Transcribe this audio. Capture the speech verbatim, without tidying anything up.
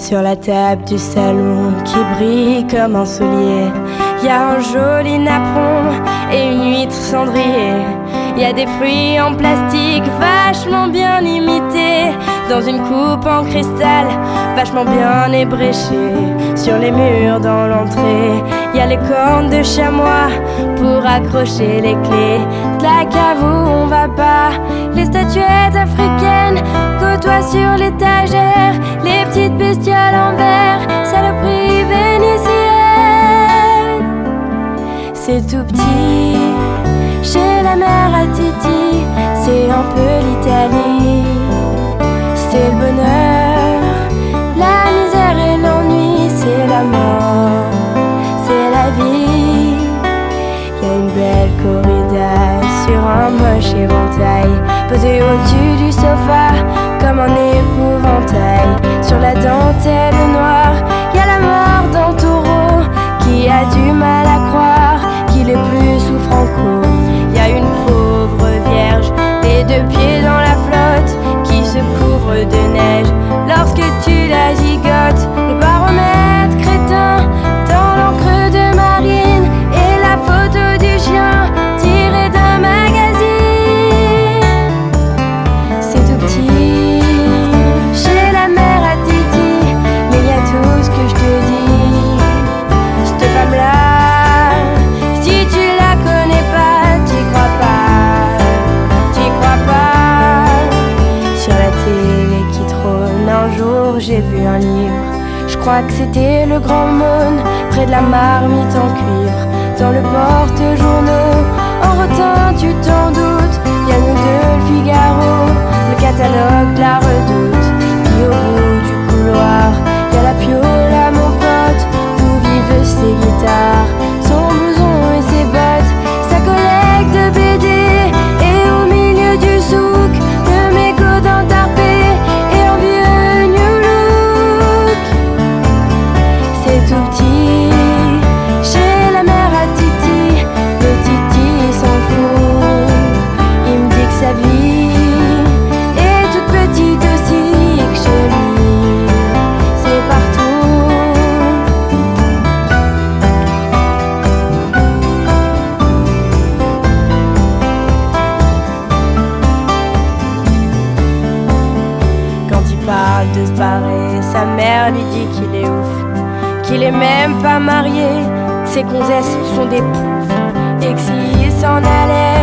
Sur la table du salon qui brille comme un soulier, y a un joli napperon et une huître cendrier. Y a des fruits en plastique vachement bien imités, dans une coupe en cristal vachement bien ébréchée. Sur les murs dans l'entrée, y a les cornes de chamois pour accrocher les clés de la cave où on va pas. Les statuettes africaines côtoient sur l'étagère les petites bestioles en verre, saloperies vénitiennes. C'est tout petit, chez la mère à Titi, c'est un peu l'Italie. C'est le bonheur, la misère et l'ennui, c'est la mort, c'est la vie. Y a une belle corrida sur un moche éventail, posé au-dessus du sofa comme un épouvantail. Sur la dentelle noire, y a la mort d'un taureau qui a du mal à croire qu'il est plus sous Franco. Y a une pauvre vierge, les deux pieds dans la flotte, qui se couvre de neige lorsque tu la gigotes. Le baromètre crétin dans l'encre de marine et la photo du chien tirée d'un magazine. C'est tout petit, chez la mère à Titi, mais y a tout ce que je te dis. Cette femme-là, si tu la connais pas, t'y crois pas, t'y crois pas. Sur la télé qui trône, un jour j'ai vu un livre, je crois que c'était le Grand Mône, près de la marmite en cuivre. Dans le porte-journaux, en rotin tu t'en doutes, y a nous deux, le Figaro, le catalogue de la Redoute. Puis au bout du couloir, y a la Piola mon pote, où vivent ses guitares, son blouson et ses bottes, sa collecte de B D. Et au milieu du souk, le mégot d'un tarpé et un vieux New Look. C'est tout petit, chez la mère à Titi, le Titi s'en fout. Il me dit que sa vie est toute petite aussi, et que jolie, c'est partout. Quand il parle de se barrer, sa mère lui dit qu'il est ouf, qu'il est même pas marié, que ses gonzesses sont des poufs, et que s'il s'en allait,